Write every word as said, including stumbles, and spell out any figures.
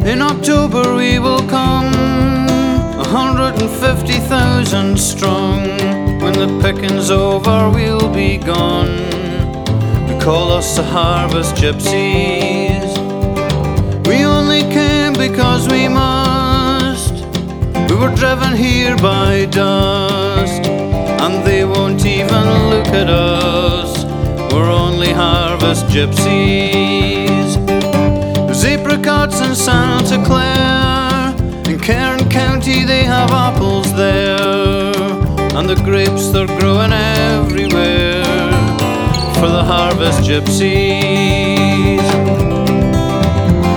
In October we will come, a hundred and fifty thousand strong. When the picking's over we'll be gone. They call us the harvest gypsies. We only came because we must. We were driven here by dust, and they won't even look at us. We're only harvest gypsies. There's apricots in Santa Clare, in Cairn County they have apples there, and the grapes they're growing everywhere for the harvest gypsies.